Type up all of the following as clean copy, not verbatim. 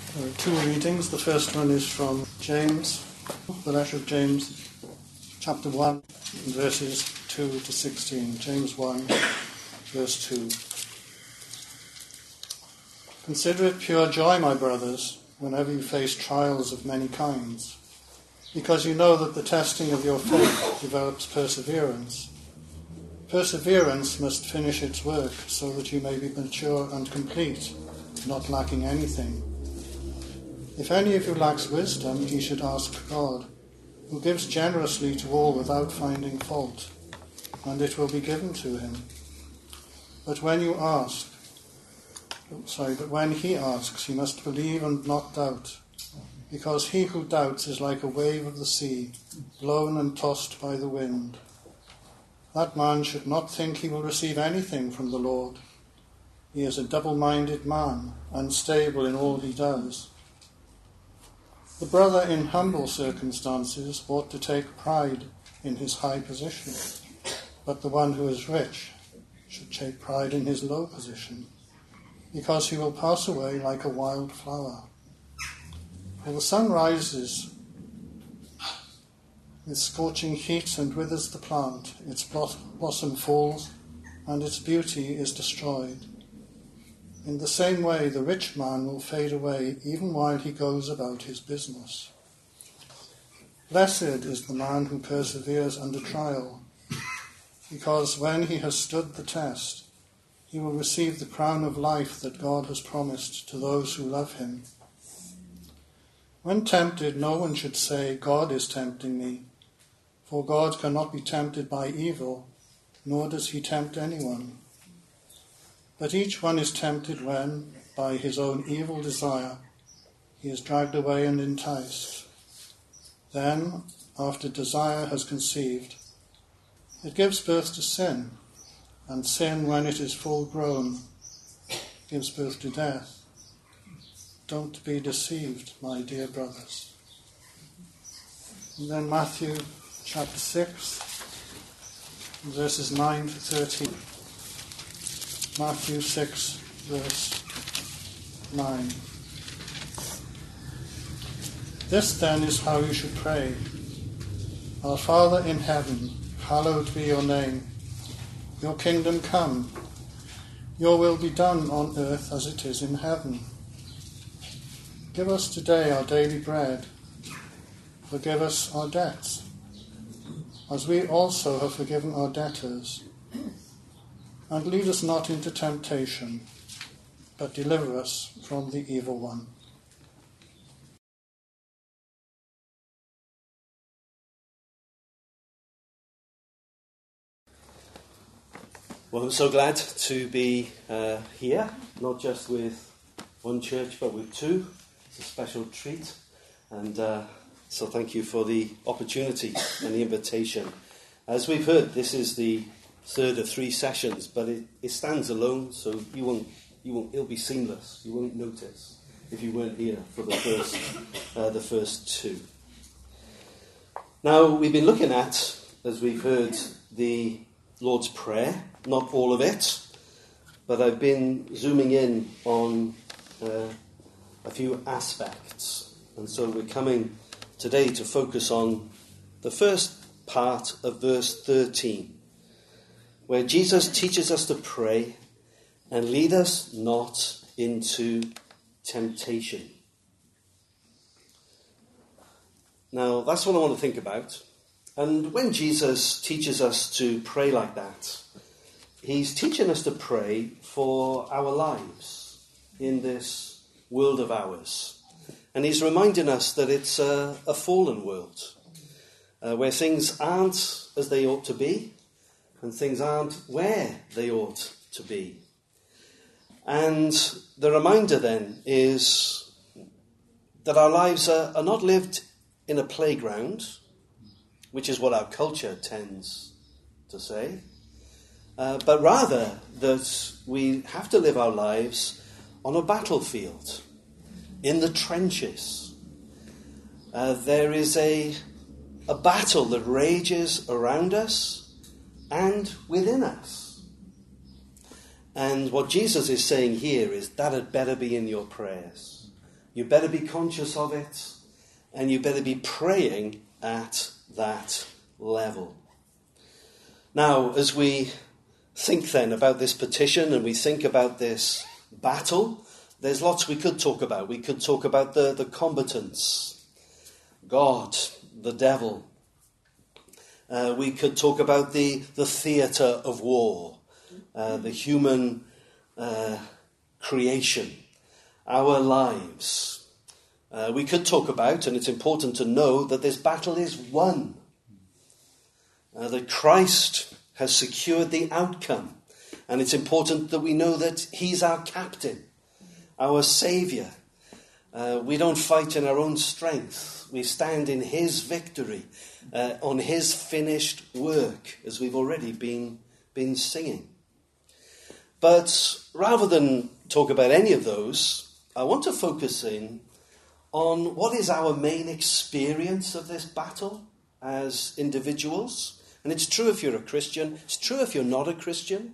There are two readings. The first one is from James, the letter of James, chapter 1, verses 2 to 16. James 1, verse 2. Consider it pure joy, my brothers, whenever you face trials of many kinds, because you know that the testing of your faith develops perseverance. Perseverance must finish its work so that you may be mature and complete, not lacking anything. If any of you lacks wisdom, he should ask God, who gives generously to all without finding fault, and it will be given to him. But when he asks, you must believe and not doubt, because he who doubts is like a wave of the sea, blown and tossed by the wind. That man should not think he will receive anything from the Lord. He is a double-minded man, unstable in all he does. The brother in humble circumstances ought to take pride in his high position, but the one who is rich should take pride in his low position, because he will pass away like a wild flower. For the sun rises with scorching heat and withers the plant, its blossom falls, and its beauty is destroyed. In the same way, the rich man will fade away even while he goes about his business. Blessed is the man who perseveres under trial, because when he has stood the test, he will receive the crown of life that God has promised to those who love him. When tempted, no one should say, God is tempting me, for God cannot be tempted by evil, nor does he tempt anyone. But each one is tempted when, by his own evil desire, he is dragged away and enticed. Then, after desire has conceived, it gives birth to sin, and sin, when it is full grown, gives birth to death. Don't be deceived, my dear brothers. And then Matthew chapter 6, verses 9 to 13. Matthew 6, verse 9. This then is how you should pray. Our Father in heaven, hallowed be your name. Your kingdom come. Your will be done on earth as it is in heaven. Give us today our daily bread. Forgive us our debts, as we also have forgiven our debtors. And lead us not into temptation, but deliver us from the evil one. Well, I'm so glad to be here, not just with one church, but with two. It's a special treat. And so thank you for the opportunity and the invitation. As we've heard, this is the third of 3 sessions, but it stands alone, so it'll be seamless. You won't notice if you weren't here for the first 2. Now, we've been looking at, as we've heard, the Lord's Prayer, not all of it, but I've been zooming in on a few aspects, and so we're coming today to focus on the first part of verse 13, where Jesus teaches us to pray and lead us not into temptation. Now, that's what I want to think about. And when Jesus teaches us to pray like that, he's teaching us to pray for our lives in this world of ours. And he's reminding us that it's a fallen world, where things aren't as they ought to be, and things aren't where they ought to be. And the reminder then is that our lives are not lived in a playground, which is what our culture tends to say, but rather that we have to live our lives on a battlefield, in the trenches. There is a battle that rages around us and within us. And what Jesus is saying here is that had better be in your prayers. You better be conscious of it, and you better be praying at that level. Now, as we think then about this petition and we think about this battle, there's lots we could talk about. We could talk about the combatants, God, the devil. We could talk about the theatre of war, the human creation, our lives. We could talk about, and it's important to know, that this battle is won. That Christ has secured the outcome. And it's important that we know that he's our captain, our saviour. We don't fight in our own strength. We stand in his victory, on his finished work, as we've already been singing. But rather than talk about any of those, I want to focus in on what is our main experience of this battle as individuals. And it's true if you're a Christian, it's true if you're not a Christian.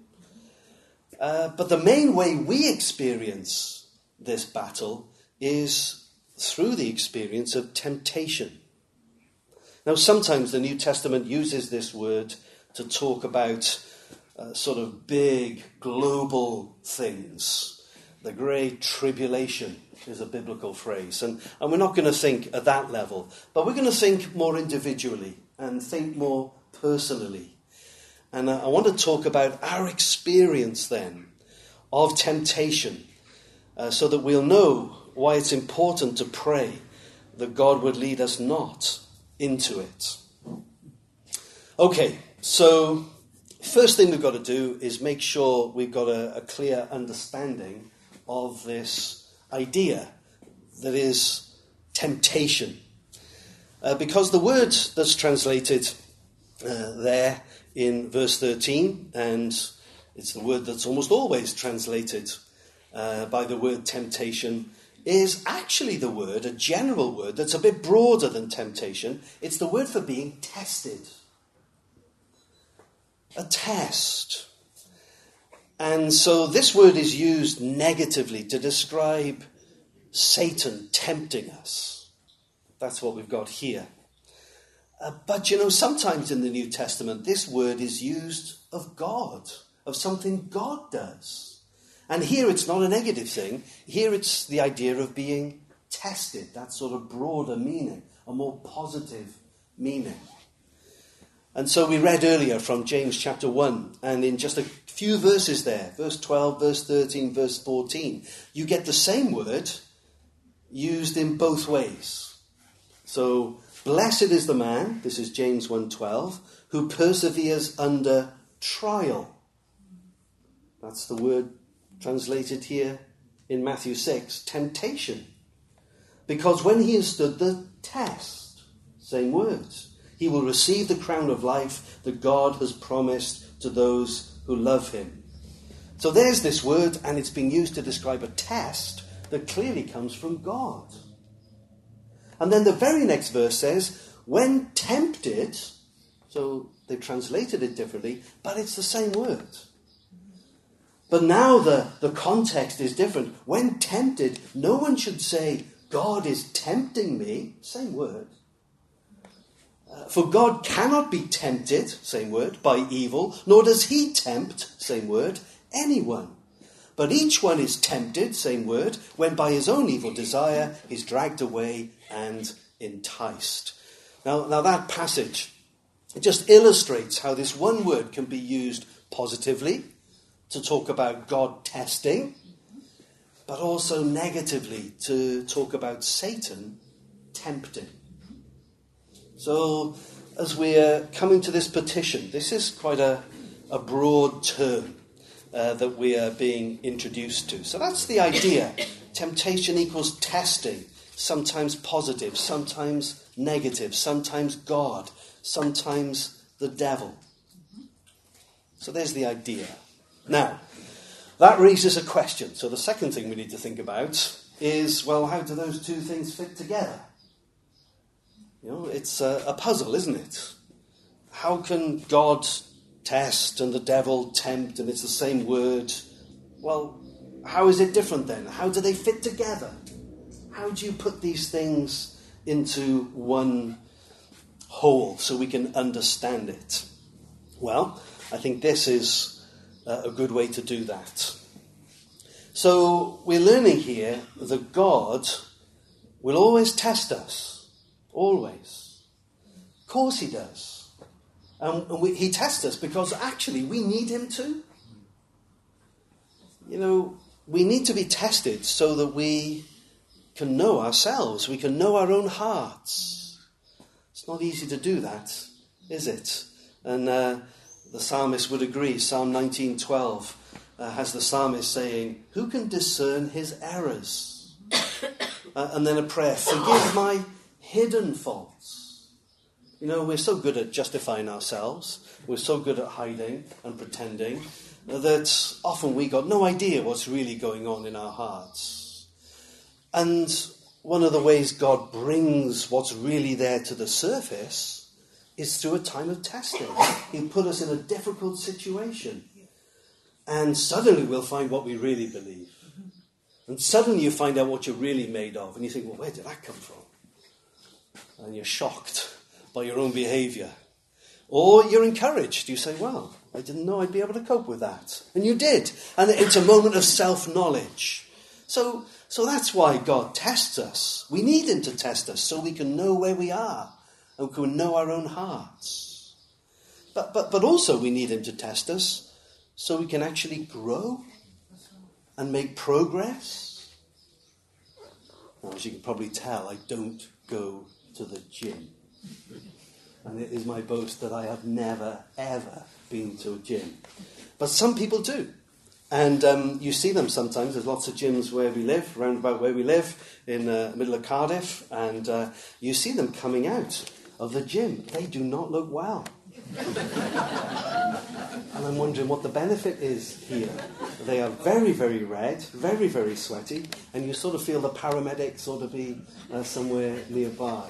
But the main way we experience this battle is through the experience of temptation. Now, sometimes the New Testament uses this word to talk about sort of big global things. The Great Tribulation is a biblical phrase. And we're not going to think at that level, but we're going to think more individually and think more personally. And I want to talk about our experience then of temptation, so that we'll know why it's important to pray that God would lead us not into it. Okay, so first thing we've got to do is make sure we've got a clear understanding of this idea that is temptation. Because the word that's translated there in verse 13, and it's the word that's almost always translated by the word temptation, is actually the word, a general word that's a bit broader than temptation. It's the word for being tested. A test. And so this word is used negatively to describe Satan tempting us. That's what we've got here. But sometimes in the New Testament, this word is used of God, of something God does. And here it's not a negative thing. Here it's the idea of being tested, that sort of broader meaning, a more positive meaning. And so we read earlier from James chapter 1, and in just a few verses there, verse 12, verse 13, verse 14, you get the same word used in both ways. So, blessed is the man, this is James 1:12, who perseveres under trial. That's the word translated here in Matthew 6, temptation. Because when he has stood the test, same words, he will receive the crown of life that God has promised to those who love him. So there's this word, and it's being used to describe a test that clearly comes from God. And then the very next verse says, when tempted, so they've translated it differently, but it's the same word. But now the context is different. When tempted, no one should say, God is tempting me, same word. For God cannot be tempted, same word, by evil, nor does he tempt, same word, anyone. But each one is tempted, same word, when by his own evil desire is dragged away and enticed. Now that passage, it just illustrates how this one word can be used positively to talk about God testing, but also negatively to talk about Satan tempting. So as we're coming to this petition, this is quite a broad term that we are being introduced to. So that's the idea. Temptation equals testing, sometimes positive, sometimes negative, sometimes God, sometimes the devil. So there's the idea. Now, that raises a question. So the second thing we need to think about is, well, how do those two things fit together? It's a puzzle, isn't it? How can God test and the devil tempt, and it's the same word? Well, how is it different then? How do they fit together? How do you put these things into one whole so we can understand it? Well, I think this is a good way to do that. So we're learning here that God will always test us. Always. Of course he does. He tests us because actually we need him to. You know, we need to be tested so that we can know ourselves. We can know our own hearts. It's not easy to do that, is it? And the psalmist would agree. Psalm 19:12 has the psalmist saying, "Who can discern his errors?" And then a prayer, "Forgive my hidden faults." You know, we're so good at justifying ourselves. We're so good at hiding and pretending that often we got no idea what's really going on in our hearts. And one of the ways God brings what's really there to the surface is through a time of testing. He'll put us in a difficult situation. And suddenly we'll find what we really believe. And suddenly you find out what you're really made of. And you think, well, where did that come from? And you're shocked by your own behaviour. Or you're encouraged. You say, well, I didn't know I'd be able to cope with that. And you did. And it's a moment of self-knowledge. So that's why God tests us. We need him to test us so we can know where we are and we can know our own hearts. But also we need him to test us so we can actually grow and make progress. Now, as you can probably tell, I don't go to the gym. And it is my boast that I have never, ever been to a gym. But some people do. And you see them sometimes. There's lots of gyms where we live, round about where we live, in the middle of Cardiff. And you see them coming out of the gym. They do not look well. And I'm wondering what the benefit is here. They are very, very red, very, very sweaty. And you sort of feel the paramedics ought to be somewhere nearby.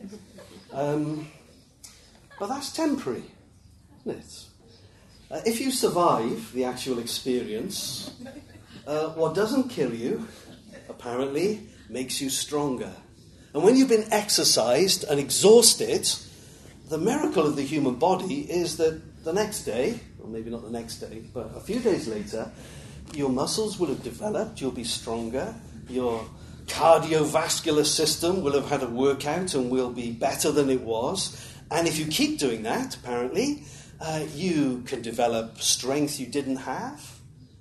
But that's temporary, isn't it? If you survive the actual experience, what doesn't kill you, apparently, makes you stronger. And when you've been exercised and exhausted, the miracle of the human body is that the next day, or maybe not the next day, but a few days later, your muscles will have developed, you'll be stronger, your cardiovascular system will have had a workout and will be better than it was. And if you keep doing that, apparently, you can develop strength you didn't have,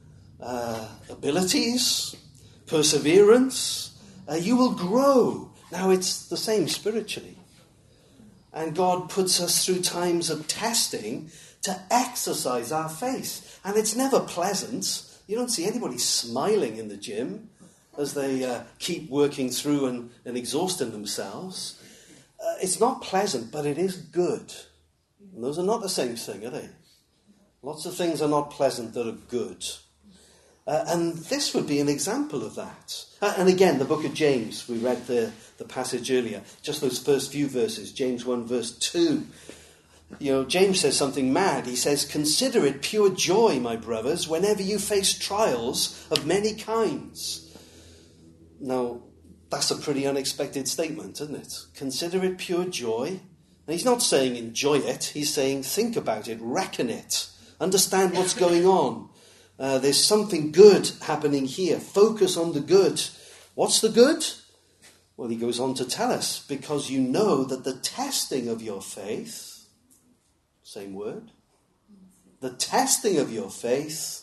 abilities, perseverance. You will grow. Now, it's the same spiritually. And God puts us through times of testing to exercise our faith. And it's never pleasant. You don't see anybody smiling in the gym as they keep working through and exhausting themselves. It's not pleasant, but it is good. And those are not the same thing, are they? Lots of things are not pleasant that are good. And this would be an example of that. And again, the book of James, we read the passage earlier, just those first few verses, James 1 verse 2. You know, James says something mad. He says, "Consider it pure joy, my brothers, whenever you face trials of many kinds." Now, that's a pretty unexpected statement, isn't it? Consider it pure joy. And he's not saying enjoy it. He's saying think about it, reckon it, understand what's going on. There's something good happening here. Focus on the good. What's the good? Well, he goes on to tell us, because you know that the testing of your faith, same word, the testing of your faith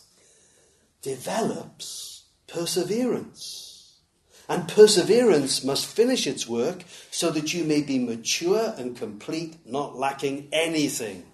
develops perseverance. And perseverance must finish its work so that you may be mature and complete, not lacking anything.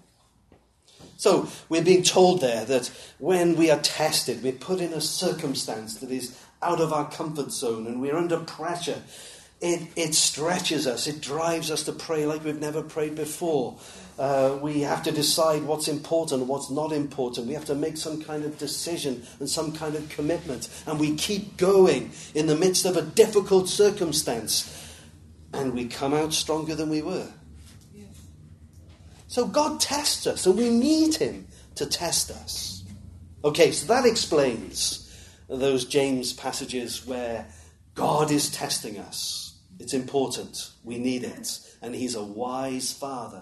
So we're being told there that when we are tested, we're put in a circumstance that is out of our comfort zone and we're under pressure. It stretches us. It drives us to pray like we've never prayed before. We have to decide what's important and what's not important. We have to make some kind of decision and some kind of commitment. And we keep going in the midst of a difficult circumstance. And we come out stronger than we were. Yes. So God tests us and we need him to test us. Okay, so that explains those James passages where God is testing us. It's important. We need it. And he's a wise father.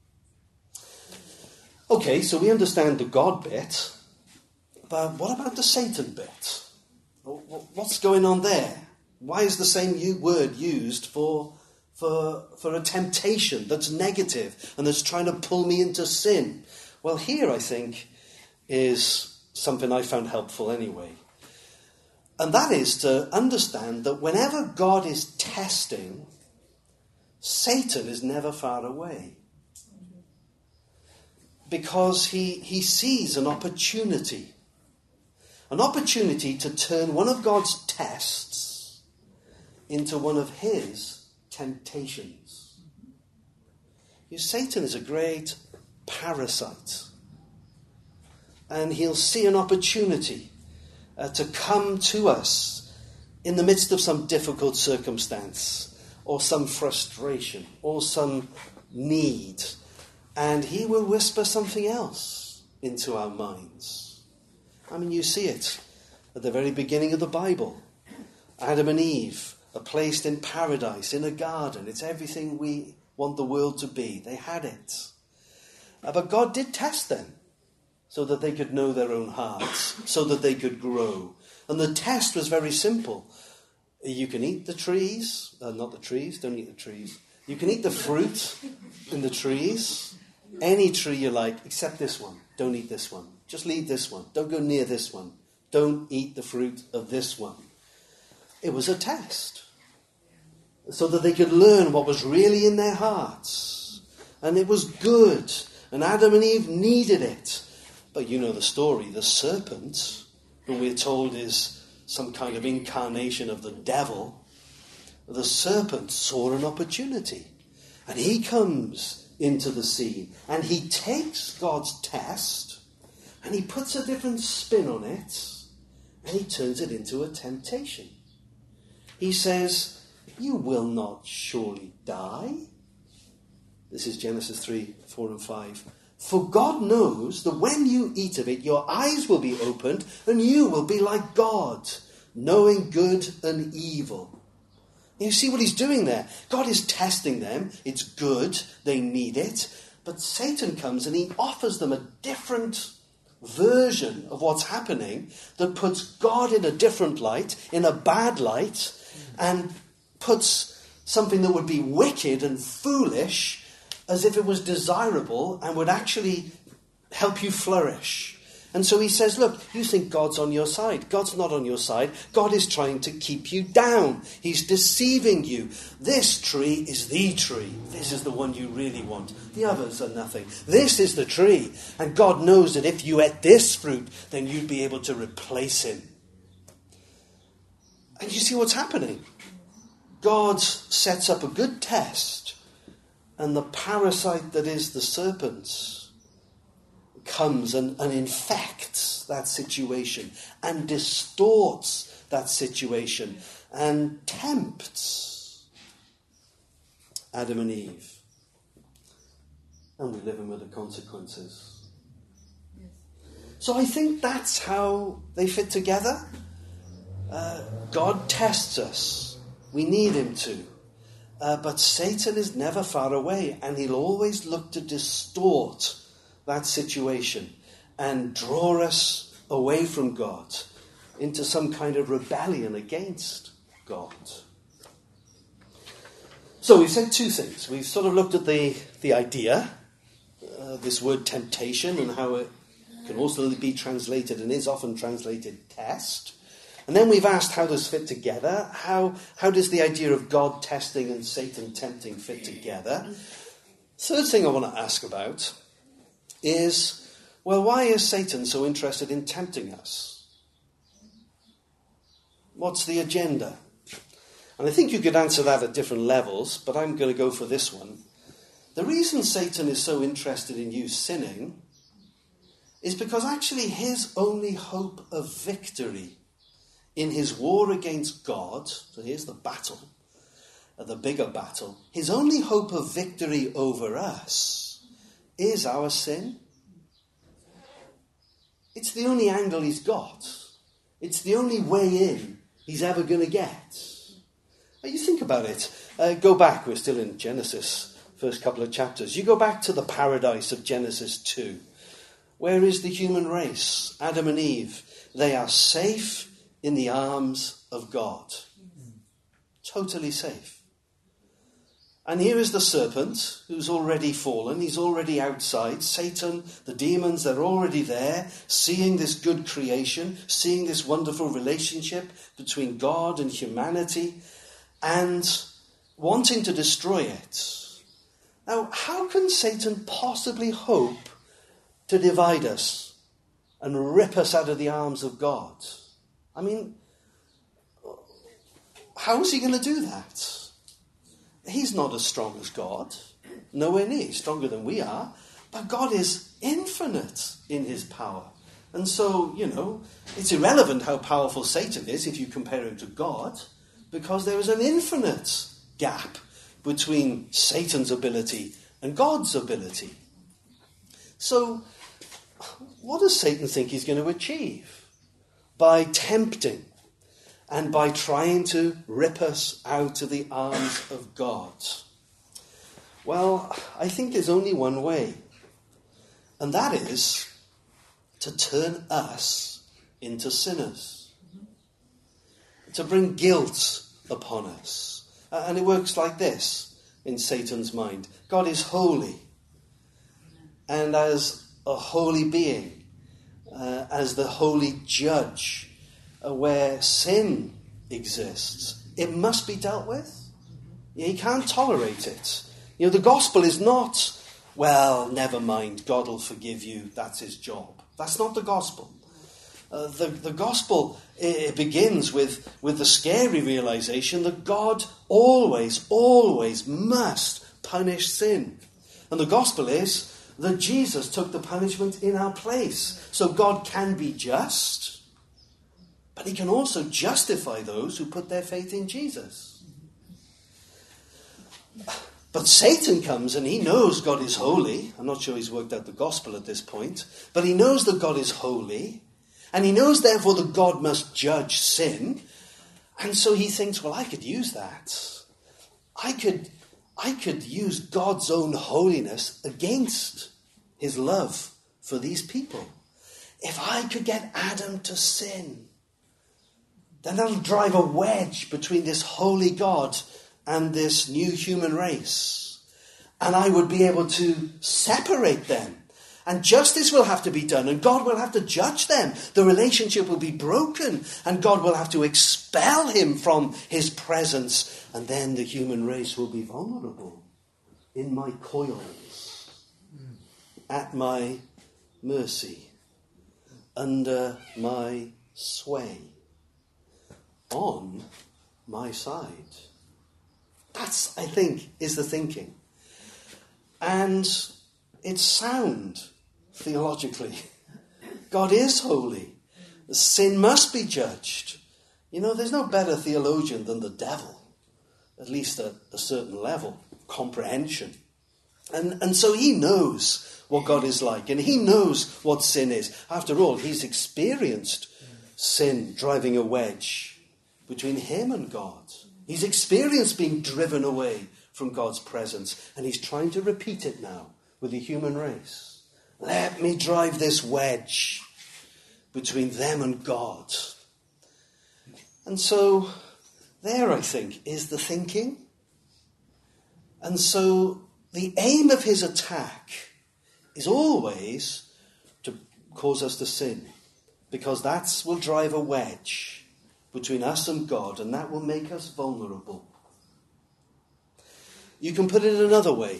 Okay, so we understand the God bit. But what about the Satan bit? What's going on there? Why is the same word used for a temptation that's negative and that's trying to pull me into sin? Well, here I think is something I found helpful anyway. And that is to understand that whenever God is testing, Satan is never far away. Because he sees an opportunity to turn one of God's tests into one of his temptations. Satan is a great parasite. And he'll see an opportunity to come to us in the midst of some difficult circumstance or some frustration or some need. And he will whisper something else into our minds. I mean, you see it at the very beginning of the Bible. Adam and Eve are placed in paradise, in a garden. It's everything we want the world to be. They had it. But God did test them so that they could know their own hearts, so that they could grow. And the test was very simple. You can eat the trees. Not the trees, don't eat the trees. You can eat the fruit in the trees. Any tree you like, except this one. Don't eat this one. Just leave this one. Don't go near this one. Don't eat the fruit of this one. It was a test, so that they could learn what was really in their hearts. And it was good. And Adam and Eve needed it. But you know the story. The serpent, who we're told is some kind of incarnation of the devil, the serpent saw an opportunity. And he comes into the scene. And he takes God's test and he puts a different spin on it. And he turns it into a temptation. He says, "You will not surely die." This is Genesis 3, 4 and 5. "For God knows that when you eat of it, your eyes will be opened, and you will be like God, knowing good and evil." You see what he's doing there? God is testing them. It's good. They need it. But Satan comes and he offers them a different version of what's happening that puts God in a different light, in a bad light, and puts something that would be wicked and foolish as if it was desirable and would actually help you flourish. And so he says, look, you think God's on your side. God's not on your side. God is trying to keep you down. He's deceiving you. This tree is the tree. This is the one you really want. The others are nothing. This is the tree. And God knows that if you ate this fruit, then you'd be able to replace him. And you see what's happening? God sets up a good test, and the parasite that is the serpent comes and infects that situation and distorts that situation and tempts Adam and Eve. And we live in with the consequences. Yes. So I think that's how they fit together. God tests us. We need him to. But Satan is never far away, and he'll always look to distort that situation and draw us away from God into some kind of rebellion against God. So we've said two things. We've sort of looked at the idea, this word temptation, and how it can also be translated and is often translated test. And then we've asked how those fit together. How does the idea of God testing and Satan tempting fit together? Third thing I want to ask about is, well, why is Satan so interested in tempting us? What's the agenda? And I think you could answer that at different levels, but I'm going to go for this one. The reason Satan is so interested in you sinning is because actually his only hope of victory in his war against God, so here's the battle, the bigger battle, his only hope of victory over us is our sin. It's the only angle he's got. It's the only way in he's ever going to get. You think about it. Go back, we're still in Genesis, first couple of chapters. You go back to the paradise of Genesis 2. Where is the human race? Adam and Eve. They are safe in the arms of God. Totally safe. And here is the serpent who's already fallen. He's already outside. Satan, the demons, they're already there, seeing this good creation, seeing this wonderful relationship between God and humanity, and wanting to destroy it. Now, how can Satan possibly hope to divide us and rip us out of the arms of God? I mean, how is he going to do that? He's not as strong as God. Nowhere near. He's stronger than we are. But God is infinite in his power. And so, it's irrelevant how powerful Satan is if you compare him to God, because there is an infinite gap between Satan's ability and God's ability. So, what does Satan think he's going to achieve by tempting and by trying to rip us out of the arms of God? Well, I think there's only one way, and that is to turn us into sinners, to bring guilt upon us. And it works like this in Satan's mind. God is holy, and as a holy being, as the holy judge, where sin exists, it must be dealt with. He can't tolerate it. The gospel is not, well, never mind, God will forgive you, that's his job. That's not the gospel. The gospel, it begins with the scary realization that God always, always must punish sin. And the gospel is that Jesus took the punishment in our place. So God can be just, but he can also justify those who put their faith in Jesus. But Satan comes and he knows God is holy. I'm not sure he's worked out the gospel at this point. But he knows that God is holy. And he knows, therefore, that God must judge sin. And so he thinks, well, I could use that. I could use God's own holiness against his love for these people. If I could get Adam to sin, then that'll drive a wedge between this holy God and this new human race. And I would be able to separate them. And justice will have to be done, and God will have to judge them. The relationship will be broken, and God will have to expel him from his presence. And then the human race will be vulnerable in my coils, at my mercy, under my sway, on my side. That's, I think, is the thinking. And it's sound theologically. God is holy. Sin must be judged. There's no better theologian than the devil, at least at a certain level, comprehension. And so he knows what God is like, and he knows what sin is. After all, he's experienced sin driving a wedge between him and God. He's experienced being driven away from God's presence, and he's trying to repeat it now with the human race. Let me drive this wedge between them and God. And so there, I think, is the thinking. And so the aim of his attack is always to cause us to sin, because that will drive a wedge between us and God, and that will make us vulnerable. You can put it another way.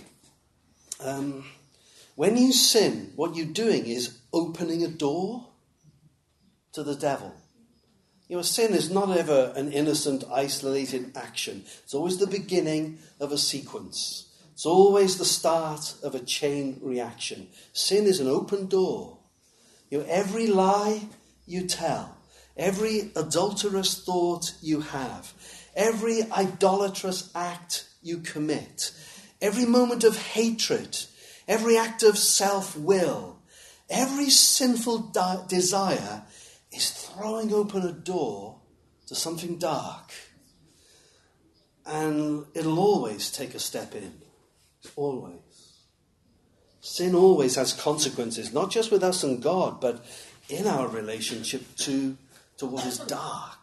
When you sin, what you're doing is opening a door to the devil. Sin is not ever an innocent, isolated action. It's always the beginning of a sequence. It's always the start of a chain reaction. Sin is an open door. Every lie you tell, every adulterous thought you have, every idolatrous act you commit, every moment of hatred, every act of self-will, every sinful desire is throwing open a door to something dark. And it'll always take a step in. Always. Sin always has consequences, not just with us and God, but in our relationship to what is dark.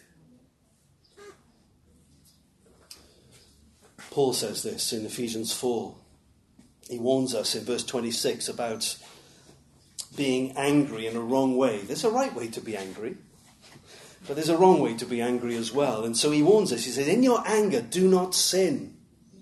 Paul says this in Ephesians 4. He warns us in verse 26 about being angry in a wrong way. There's a right way to be angry, but there's a wrong way to be angry as well. And so he warns us. He says, in your anger, do not sin.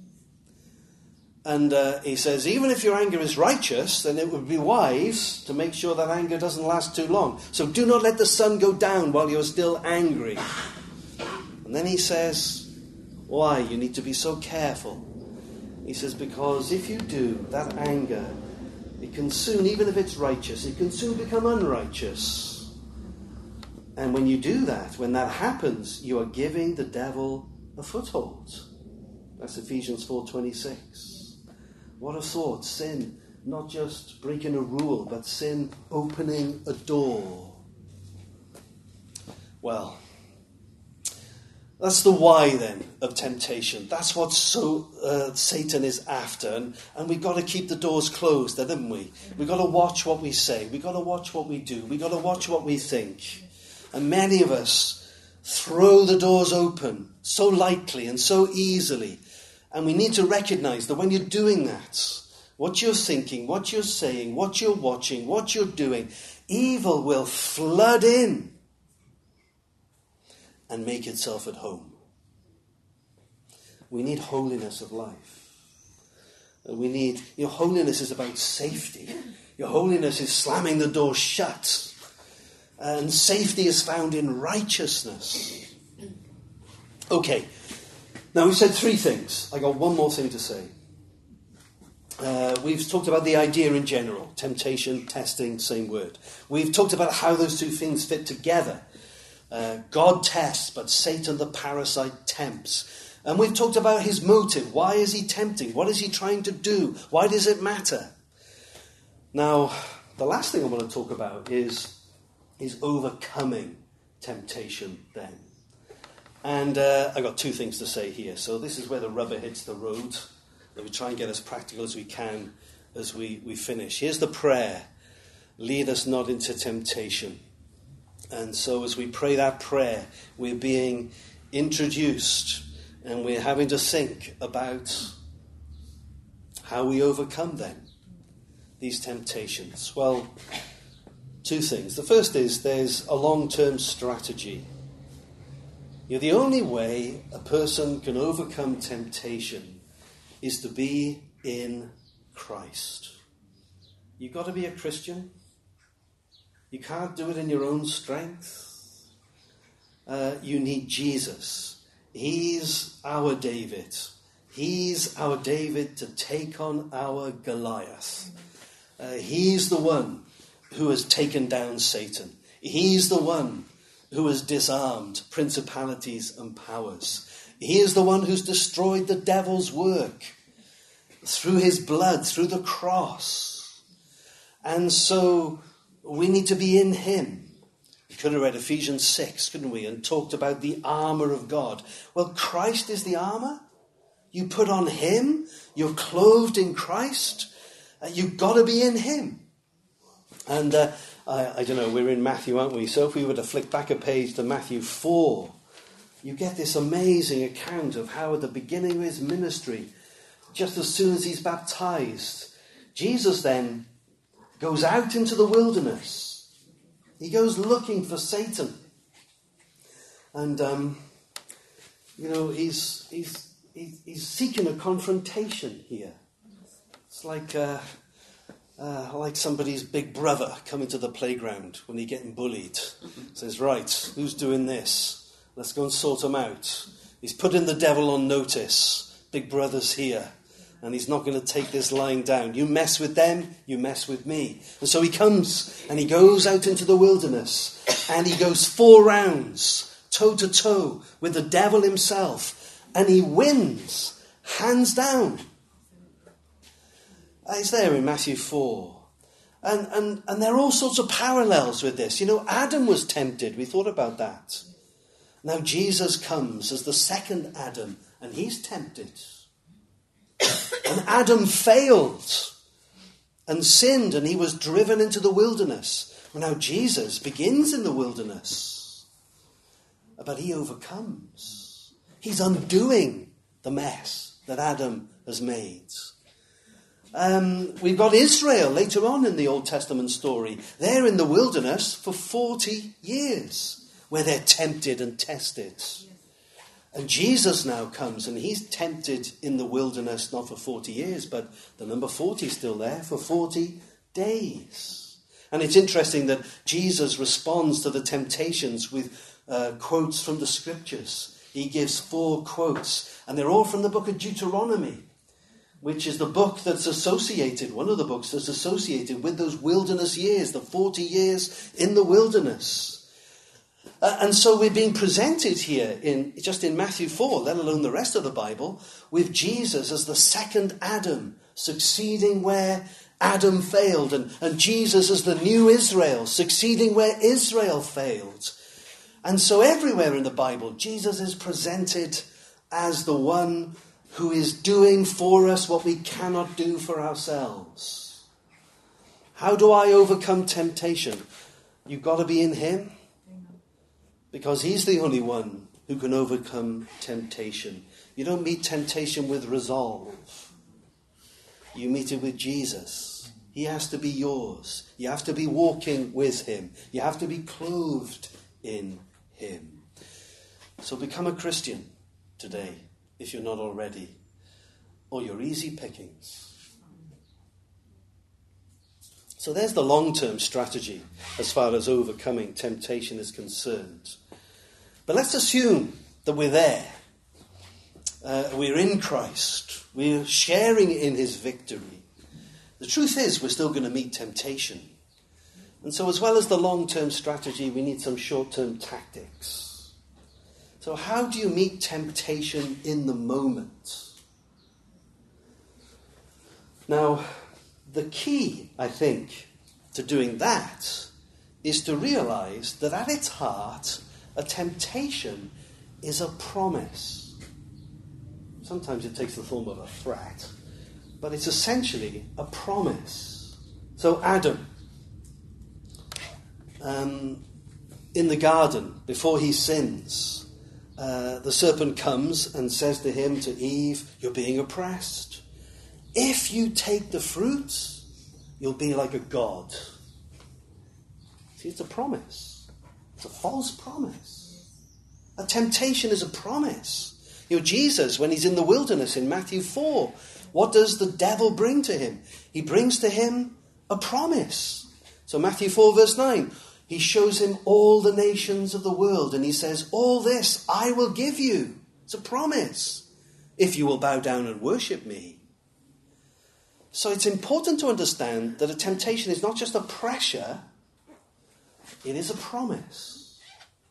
And he says, even if your anger is righteous, then it would be wise to make sure that anger doesn't last too long. So do not let the sun go down while you're still angry. And then he says, why? You need to be so careful. He says, because if you do, that anger, it can soon, even if it's righteous, it can soon become unrighteous. And when you do that, when that happens, you are giving the devil a foothold. That's Ephesians 4:26. What a thought. Sin, not just breaking a rule, but sin opening a door. Well, that's the why then of temptation. That's what Satan is after. And we've got to keep the doors closed, haven't we? We've got to watch what we say. We've got to watch what we do. We've got to watch what we think. And many of us throw the doors open so lightly and so easily. And we need to recognize that when you're doing that, what you're thinking, what you're saying, what you're watching, what you're doing, evil will flood in and make itself at home. We need holiness of life. And we need, holiness is about safety. Your holiness is slamming the door shut. And safety is found in righteousness. Okay. Now, we've said three things. I got one more thing to say. We've talked about the idea in general. Temptation, testing, same word. We've talked about how those two things fit together. God tests, but Satan the parasite tempts. And we've talked about his motive. Why is he tempting? What is he trying to do? Why does it matter? Now, the last thing I want to talk about is overcoming temptation then. And I've got two things to say here. So this is where the rubber hits the road. Let me try and get as practical as we can as we finish. Here's the prayer. Lead us not into temptation. And so as we pray that prayer, we're being introduced and we're having to think about how we overcome then these temptations. Well, two things. The first is there's a long-term strategy. The only way a person can overcome temptation is to be in Christ. You've got to be a Christian. You can't do it in your own strength. You need Jesus. He's our David. He's our David to take on our Goliath. He's the one who has taken down Satan. He's the one who has disarmed principalities and powers. He is the one who's destroyed the devil's work through his blood, through the cross. And so we need to be in him. We could have read Ephesians 6, couldn't we, and talked about the armour of God. Well, Christ is the armour. You put on him. You're clothed in Christ. You've got to be in him. And I don't know, we're in Matthew, aren't we? So if we were to flick back a page to Matthew 4, you get this amazing account of how at the beginning of his ministry, just as soon as he's baptized, Jesus then goes out into the wilderness. He goes looking for Satan. And, he's seeking a confrontation here. It's like somebody's big brother coming to the playground when he's getting bullied. Says, right, who's doing this? Let's go and sort him out. He's putting the devil on notice. Big brother's here. And he's not going to take this lying down. You mess with them, you mess with me. And so he comes and he goes out into the wilderness. And he goes 4 rounds, toe to toe, with the devil himself. And he wins, hands down. It's there in Matthew 4. And there are all sorts of parallels with this. Adam was tempted. We thought about that. Now Jesus comes as the second Adam and he's tempted. And Adam failed and sinned, and he was driven into the wilderness. Well, now Jesus begins in the wilderness, but he overcomes. He's undoing the mess that Adam has made. We've got Israel later on in the Old Testament story. They're in the wilderness for 40 years, where they're tempted and tested. And Jesus now comes, and he's tempted in the wilderness, not for 40 years, but the number 40 is still there, for 40 days. And it's interesting that Jesus responds to the temptations with quotes from the scriptures. He gives 4 quotes, and they're all from the book of Deuteronomy, which is the book that's associated, one of the books that's associated with those wilderness years, the 40 years in the wilderness. And so we're being presented here, just in Matthew 4, let alone the rest of the Bible, with Jesus as the second Adam, succeeding where Adam failed, and Jesus as the new Israel, succeeding where Israel failed. And so everywhere in the Bible, Jesus is presented as the one who is doing for us what we cannot do for ourselves. How do I overcome temptation? You've got to be in him, because he's the only one who can overcome temptation. You don't meet temptation with resolve. You meet it with Jesus. He has to be yours. You have to be walking with him. You have to be clothed in him. So become a Christian today, if you're not already, or you're easy pickings. So there's the long-term strategy as far as overcoming temptation is concerned. But let's assume that we're there. We're in Christ. We're sharing in his victory. The truth is, we're still going to meet temptation. And so as well as the long-term strategy, we need some short-term tactics. So how do you meet temptation in the moment? Now, the key, I think, to doing that is to realize that at its heart, a temptation is a promise. Sometimes it takes the form of a threat, but it's essentially a promise. So Adam, in the garden, before he sins, the serpent comes and says to him, to Eve, you're being oppressed. If you take the fruit, you'll be like a god. See, it's a promise. It's a false promise. A temptation is a promise. Jesus, when he's in the wilderness in Matthew 4, what does the devil bring to him? He brings to him a promise. So Matthew 4 verse 9, he shows him all the nations of the world, and he says, all this I will give you. It's a promise. If you will bow down and worship me. So it's important to understand that a temptation is not just a pressure, it is a promise.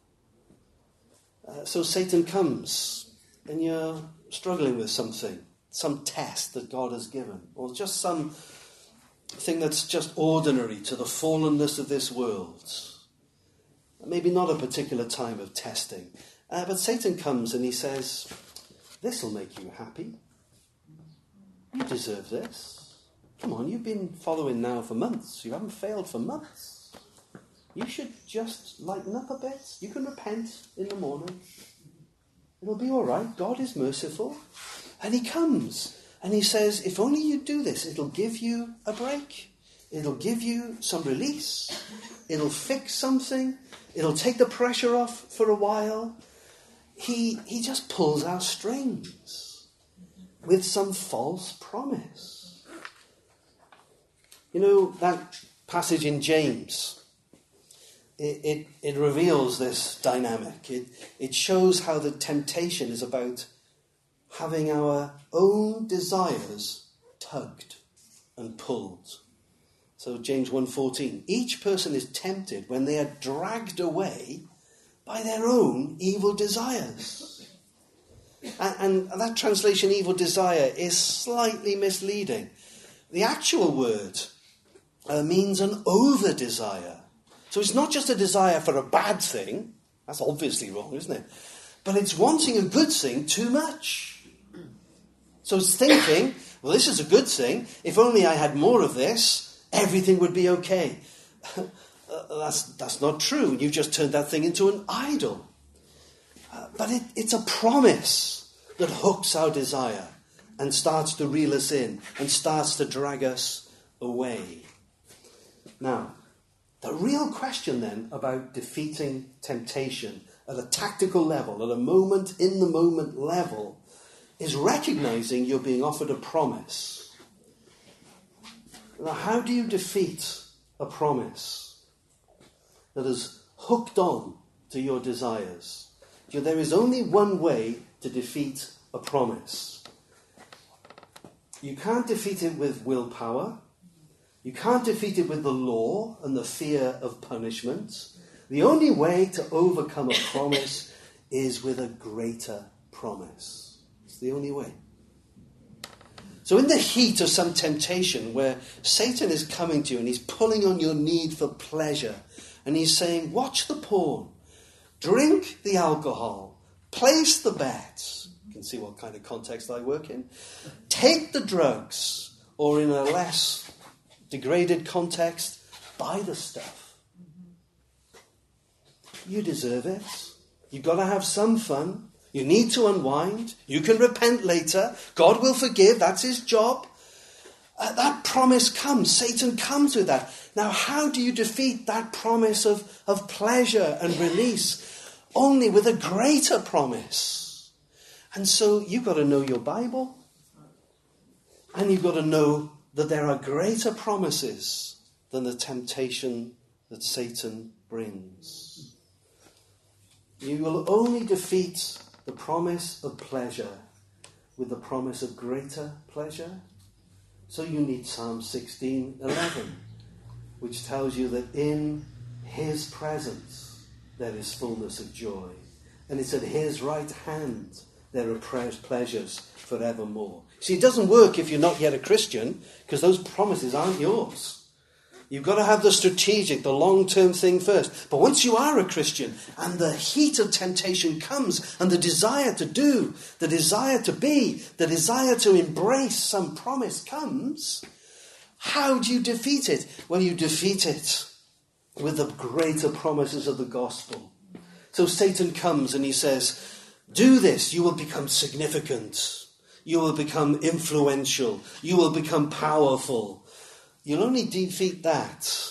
So Satan comes and you're struggling with something, some test that God has given, or just some thing that's just ordinary to the fallenness of this world. Maybe not a particular time of testing, but Satan comes and he says, this will make you happy. You deserve this. Come on, you've been following now for months. You haven't failed for months. You should just lighten up a bit. You can repent in the morning. It'll be all right. God is merciful. And he comes and he says, if only you do this, it'll give you a break. It'll give you some release. It'll fix something. It'll take the pressure off for a while. He just pulls our strings with some false promise. You know, that passage in James, it reveals this dynamic. It shows how the temptation is about having our own desires tugged and pulled. So James 1:14, each person is tempted when they are dragged away by their own evil desires. And that translation, evil desire, is slightly misleading. The actual word means an over-desire. So it's not just a desire for a bad thing. That's obviously wrong, isn't it? But it's wanting a good thing too much. So it's thinking, well, this is a good thing. If only I had more of this, everything would be okay. That's not true. You've just turned that thing into an idol. But it's a promise that hooks our desire and starts to reel us in and starts to drag us away. Now, the real question then about defeating temptation at a tactical level, at a moment in the moment level, is recognizing you're being offered a promise. Now, how do you defeat a promise that is hooked on to your desires? There is only one way to defeat a promise. You can't defeat it with willpower. You can't defeat it with the law and the fear of punishment. The only way to overcome a promise is with a greater promise. It's the only way. So in the heat of some temptation where Satan is coming to you and he's pulling on your need for pleasure and he's saying, watch the porn, drink the alcohol, place the bets. You can see what kind of context I work in. Take the drugs, or in a less degraded context, buy the stuff. You deserve it. You've got to have some fun. You need to unwind. You can repent later. God will forgive. That's his job. That promise comes. Satan comes with that. Now, how do you defeat that promise of pleasure and release? Only with a greater promise. And so you've got to know your Bible. And you've got to know that there are greater promises than the temptation that Satan brings. You will only defeat the promise of pleasure with the promise of greater pleasure. So you need Psalm 16:11, which tells you that in his presence there is fullness of joy. And it's at his right hand there are pleasures forevermore. See, it doesn't work if you're not yet a Christian, because those promises aren't yours. You've got to have the strategic, the long-term thing first. But once you are a Christian and the heat of temptation comes and the desire to do, the desire to be, the desire to embrace some promise comes, how do you defeat it? Well, you defeat it with the greater promises of the gospel. So Satan comes and he says, do this, you will become significant. You will become influential. You will become powerful. You'll only defeat that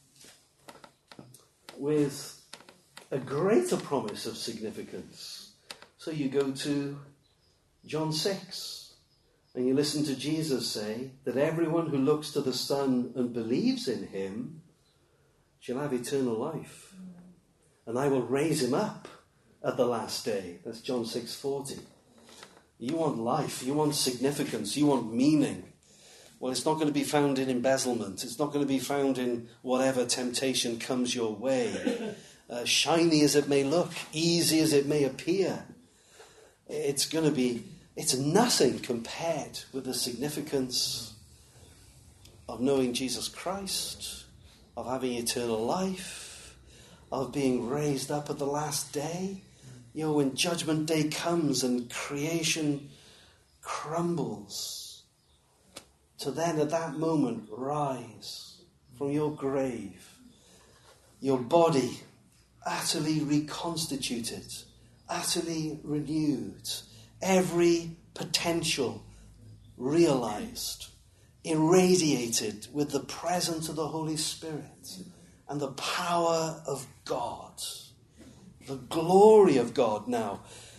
with a greater promise of significance. So you go to John 6 and you listen to Jesus say that everyone who looks to the Son and believes in him shall have eternal life. And I will raise him up at the last day. That's John 6:40. You want life, you want significance, you want meaning. Well, it's not going to be found in embezzlement. It's not going to be found in whatever temptation comes your way. Shiny as it may look, easy as it may appear. It's nothing compared with the significance of knowing Jesus Christ, of having eternal life, of being raised up at the last day. You know, when Judgment Day comes and creation crumbles, to then at that moment rise from your grave, your body utterly reconstituted, utterly renewed, every potential realized, irradiated with the presence of the Holy Spirit and the power of God, the glory of God now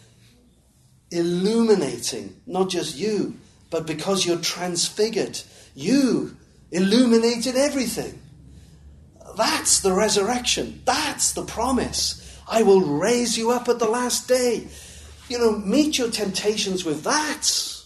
illuminating not just you, but because you're transfigured, you illuminated everything. That's the resurrection. That's the promise. I will raise you up at the last day. You know, meet your temptations with that.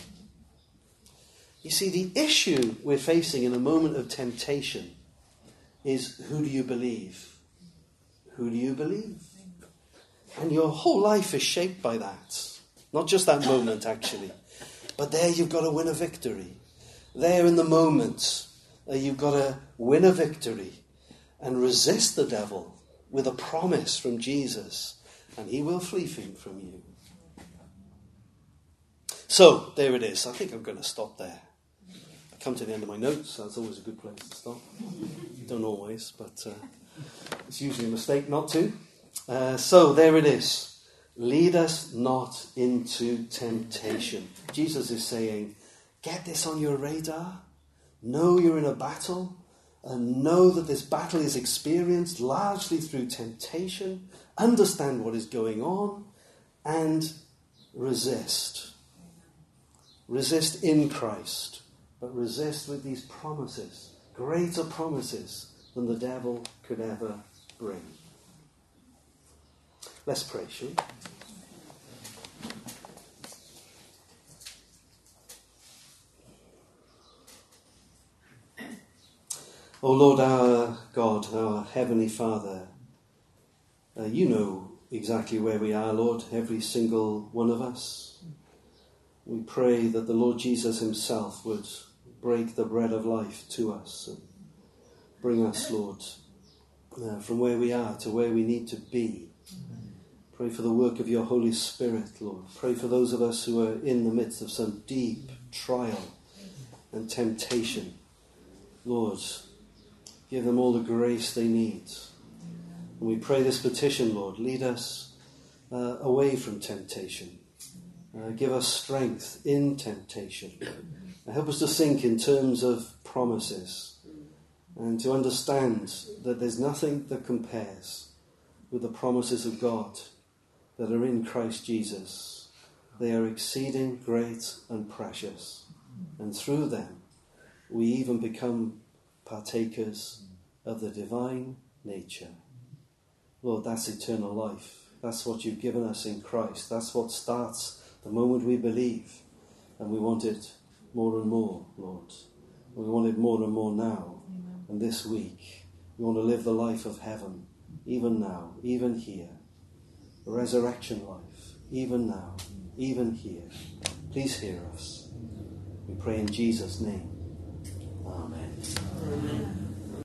You see, the issue we're facing in a moment of temptation is, who do you believe? Who do you believe? And your whole life is shaped by that. Not just that moment, actually. But there you've got to win a victory. There in the moment, you've got to win a victory and resist the devil with a promise from Jesus, and he will flee from you. So, there it is. I think I'm going to stop there. I come to the end of my notes. That's always a good place to stop. Don't always, but it's usually a mistake not to. So, there it is. Lead us not into temptation. Jesus is saying, get this on your radar. Know you're in a battle. And know that this battle is experienced largely through temptation. Understand what is going on. And resist. Resist in Christ. But resist with these promises. Greater promises than the devil could ever bring. Let's pray, shall we? O Lord, our God, our Heavenly Father, you know exactly where we are, Lord, every single one of us. We pray that the Lord Jesus himself would break the bread of life to us and bring us, Lord, from where we are to where we need to be. Pray for the work of your Holy Spirit, Lord. Pray for those of us who are in the midst of some deep trial and temptation. Lord, give them all the grace they need. And we pray this petition, Lord. Lead us away from temptation. Give us strength in temptation. Help us to think in terms of promises and to understand that there's nothing that compares with the promises of God that are in Christ Jesus. They are exceeding great and precious. And through them, we even become partakers of the divine nature. Lord, that's eternal life. That's what you've given us in Christ. That's what starts the moment we believe. And we want it more and more, Lord. We want it more and more now. Amen. And this week, we want to live the life of heaven, even now, even here. A resurrection life, even now, even here. Please hear us. We pray in Jesus' name. Amen. Amen.